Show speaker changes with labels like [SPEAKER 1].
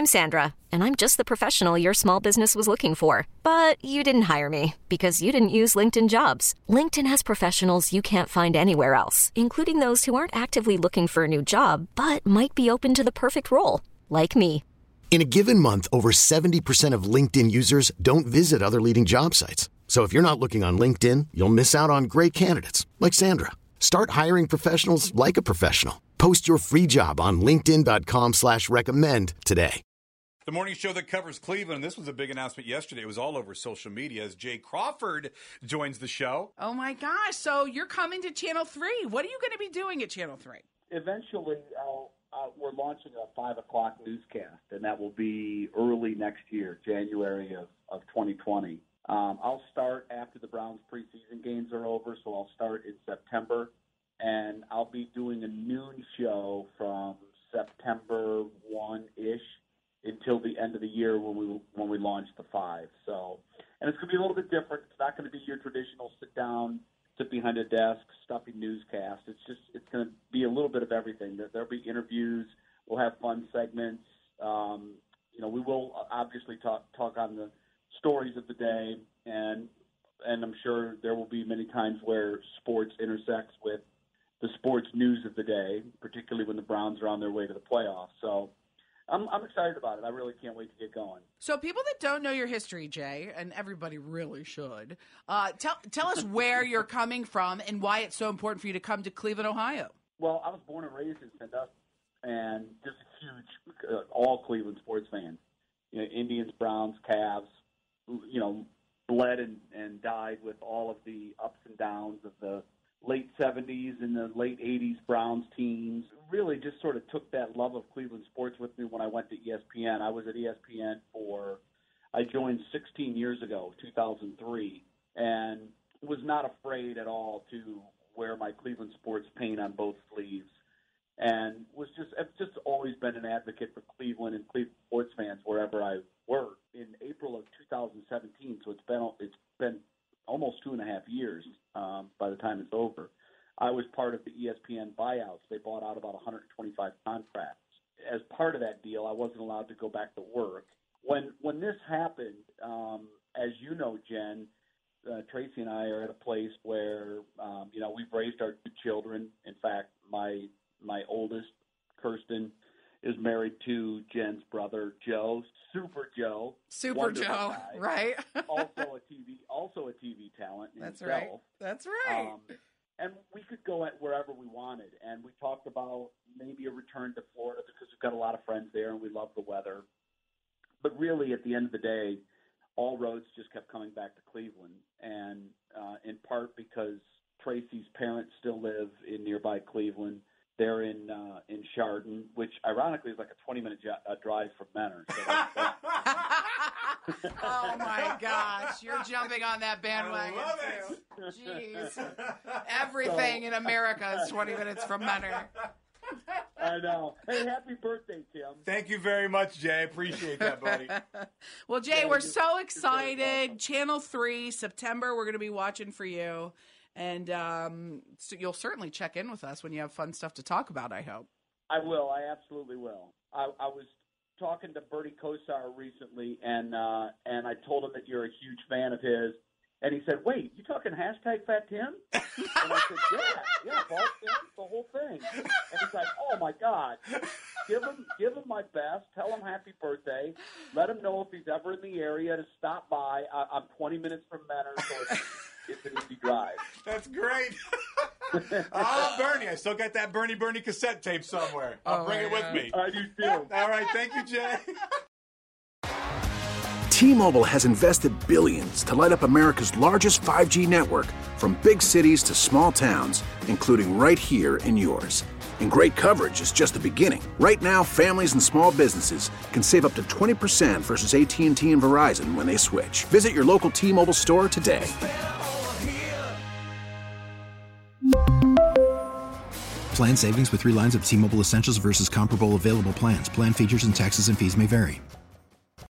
[SPEAKER 1] I'm Sandra, and I'm just the professional your small business was looking for. But you didn't hire me because you didn't use LinkedIn Jobs. LinkedIn has professionals you can't find anywhere else, including those who aren't actively looking for a new job, but might be open to the perfect role, like me.
[SPEAKER 2] In a given month, over 70% of LinkedIn users don't visit other leading job sites. So if you're not looking on LinkedIn, you'll miss out on great candidates like Sandra. Start hiring professionals like a professional. Post your free job on linkedin.com/recommend today.
[SPEAKER 3] The morning show that covers Cleveland. This was a big announcement yesterday. It was all over social media as Jay Crawford joins the show.
[SPEAKER 4] Oh, my gosh. So you're coming to Channel 3. What are you going to be doing at Channel 3?
[SPEAKER 5] Eventually, we're launching a 5 o'clock newscast, and that will be early next year, January of 2020. I'll start after the Browns preseason games are over, so I'll start in September, and I'll be doing a noon show from September 1-ish until the end of the year when we launch the 5. So, and it's going to be a little bit different. It's not going to be your traditional sit behind a desk, stuffy newscast. It's going to be a little bit of everything. There'll be interviews. We'll have fun segments. We will obviously talk on the stories of the day, and I'm sure there will be many times where sports intersects with the sports news of the day, particularly when the Browns are on their way to the playoffs. So I'm excited about it. I really can't wait to get going.
[SPEAKER 4] So people that don't know your history, Jay, and everybody really should, tell us where you're coming from and why it's so important for you to come to Cleveland, Ohio.
[SPEAKER 5] Well, I was born and raised in Sandusky, and just a huge, all Cleveland sports fans. Indians, Browns, Cavs, bled and died with all of the ups and downs of the late 70s and the late 80s Browns teams. Really just sort of took that love of Cleveland sports with me when I went to ESPN. I was at ESPN I joined 16 years ago, 2003, and was not afraid at all to wear my Cleveland sports paint on both sleeves. And I've just always been an advocate for Cleveland and Cleveland sports fans wherever I work. In April of 2017, so it's been almost 2.5 years by the time it's over. I was part of the ESPN buyouts. They bought out about 125 contracts. As part of that deal, I wasn't allowed to go back to work. When this happened, as you know, Jen, Tracy and I are at a place where we've raised our 2 children. In fact, my oldest, Kirsten, is married to Jen's brother, Joe. Super Joe,
[SPEAKER 4] guy, right?
[SPEAKER 5] also a TV talent.
[SPEAKER 4] That's
[SPEAKER 5] himself.
[SPEAKER 4] right. That's right.
[SPEAKER 5] And we could go at wherever we wanted. And we talked about maybe a return to Florida because we've got a lot of friends there and we love the weather. But really, at the end of the day, all roads just kept coming back to Cleveland, and in part because Tracy's parents still live in nearby Cleveland. They're in Chardon, which ironically is like a 20-minute drive from Menor. So
[SPEAKER 4] Oh, my gosh. You're jumping on that bandwagon, too. Jeez. Everything in America is 20 minutes from Menor.
[SPEAKER 5] I know. Hey, happy birthday, Tim.
[SPEAKER 3] Thank you very much, Jay. I appreciate that, buddy.
[SPEAKER 4] Well, Jay, we're so excited. Channel 3, September, we're going to be watching for you. And so you'll certainly check in with us when you have fun stuff to talk about, I hope.
[SPEAKER 5] I will. I absolutely will. I was talking to Bernie Kosar recently, and I told him that you're a huge fan of his. And he said, "Wait, you talking hashtag Fat Tim?" And I said, "Yeah, Ball Tim, the whole thing." And he's like, "Oh my God, give him my best. Tell him happy birthday. Let him know if he's ever in the area to stop by. I'm 20 minutes from Menor, so it's an easy drive."
[SPEAKER 3] That's great. Oh, Bernie, I still got that Bernie cassette tape somewhere. I'll bring it with me.
[SPEAKER 5] I do too.
[SPEAKER 3] All right, thank you, Jay.
[SPEAKER 6] T-Mobile has invested billions to light up America's largest 5G network, from big cities to small towns, including right here in yours. And great coverage is just the beginning. Right now, families and small businesses can save up to 20% versus AT&T and Verizon when they switch. Visit your local T-Mobile store today.
[SPEAKER 7] Plan savings with 3 lines of T-Mobile Essentials versus comparable available plans. Plan features and taxes and fees may vary.